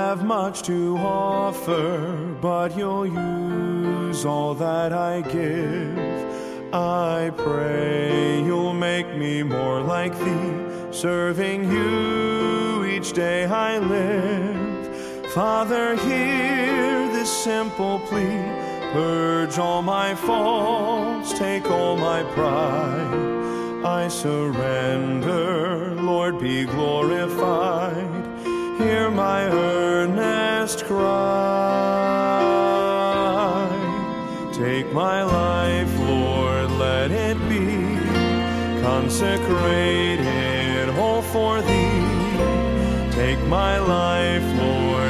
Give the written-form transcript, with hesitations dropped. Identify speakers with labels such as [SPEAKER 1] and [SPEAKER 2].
[SPEAKER 1] have much to offer, but you'll use all that I give. I pray you'll make me more like thee, serving you each day I live. Father, hear this simple plea. Purge all my faults, take all my pride. I surrender, Lord, be glorified. Hear my earnest cry. Take my life, Lord, let it be consecrated all for thee. Take my life, Lord,